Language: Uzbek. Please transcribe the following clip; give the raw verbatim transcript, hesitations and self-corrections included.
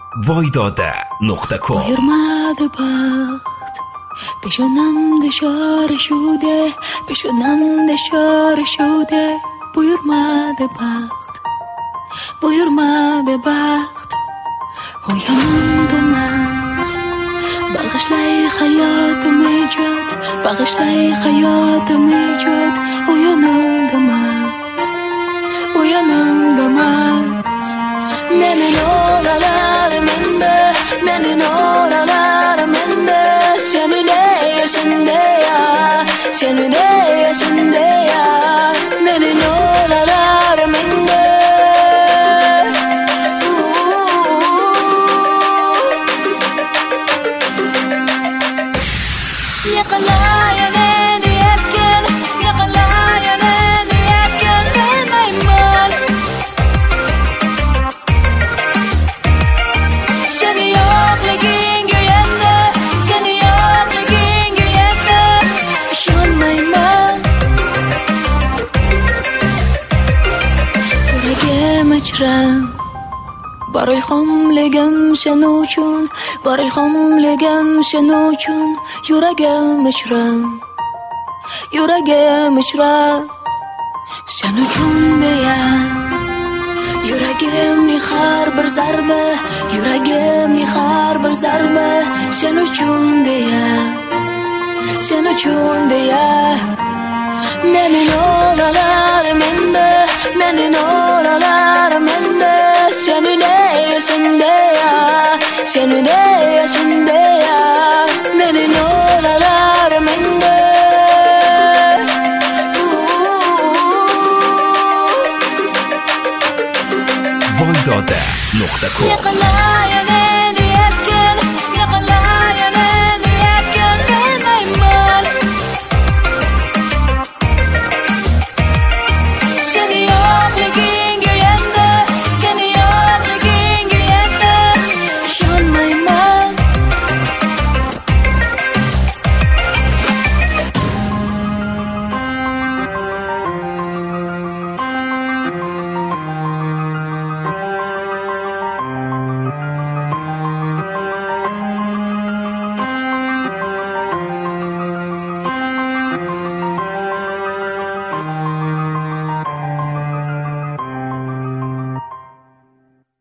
voydoda nuqta com. Buyurmadi baxt, peshonamda ishora shude, peshonamda ishora shude. Buyurmadi baxt, buyurmadi baxt, o yanimdamas. Bag'ishlay hayotim ijod, bag'ishlay hayotim ijod, o yanimdamas, o yanimdamas. Mening o'ralarim endi, mening o'ralarim endi, senine sendeya, senine sendeya. Mening o'ralarim endi. Yaqalaya meni yakkan, yaqalaya meni yakkan, bilmayman. Seni yo'qligingga yetti, seni yo'qligingga yetti, ishonmayman. Yuragim achram, bor ilhomligim sen uchun, bor ilhomligim sen uchun. Yuragim achram, yuragim achram, sen uchun deya. Yuragimning har bir zarbi, yuragimning har bir zarbi, sen uchun deya, sen uchun deya. Mening o'ralarim endi, mening o'ralarim endi, senine sendeya, senine sendeya. Mening o'ralarim endi. voydoda nuqta com. Yaqalaya